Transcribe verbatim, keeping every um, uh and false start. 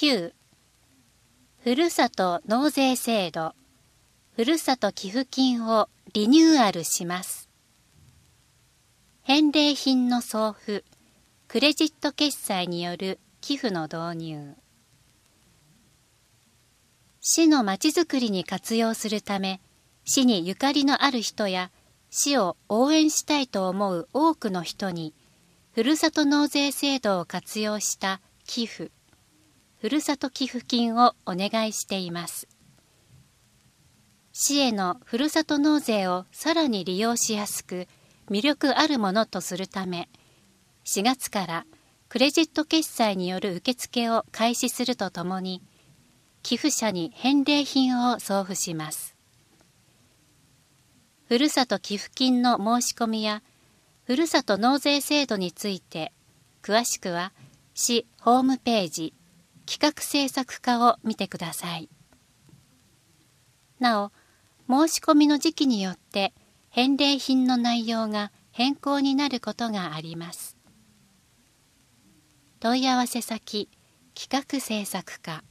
きゅう、ふるさと納税制度、ふるさと寄付金をリニューアルします。返礼品の送付、クレジット決済による寄付の導入。市のまちづくりに活用するため、市にゆかりのある人や市を応援したいと思う多くの人に、ふるさと納税制度を活用した寄付、ふるさと寄付金をお願いしています。市へのふるさと納税をさらに利用しやすく、魅力あるものとするため、しがつからクレジット決済による受付を開始するとともに、寄付者に返礼品を送付します。ふるさと寄付金の申し込みや、ふるさと納税制度について、詳しくは市ホームページ、企画制作課を見てください。なお、申し込みの時期によって返礼品の内容が変更になることがあります。問い合わせ先、企画制作課。